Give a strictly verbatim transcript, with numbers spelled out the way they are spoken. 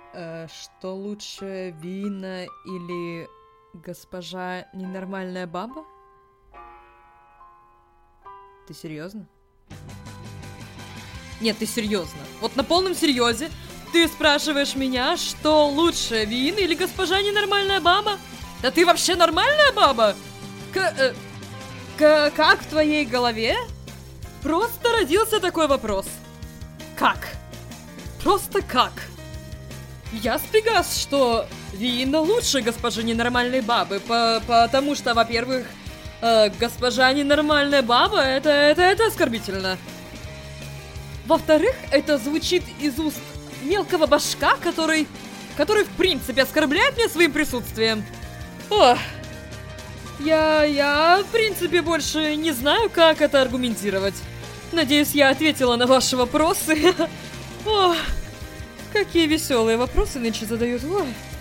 Э, что лучше, Вина или госпожа ненормальная баба? Ты серьезно? Нет, ты серьезно. Вот на полном серьезе ты спрашиваешь меня, что лучше, Вина или госпожа ненормальная баба? Да ты вообще нормальная баба? К, э, к, как в твоей голове? Просто родился такой вопрос. Как? Просто как? Я спрягас, что Вина лучше госпожи ненормальной бабы, по потому что, во-первых, э, госпожа ненормальная баба, это, это, это оскорбительно. Во-вторых, это звучит из уст мелкого башка, который, который в принципе оскорбляет меня своим присутствием. Ох, я, я в принципе больше не знаю, как это аргументировать. Надеюсь, я ответила на ваши вопросы. Ох, какие веселые вопросы нынче задают. Ой.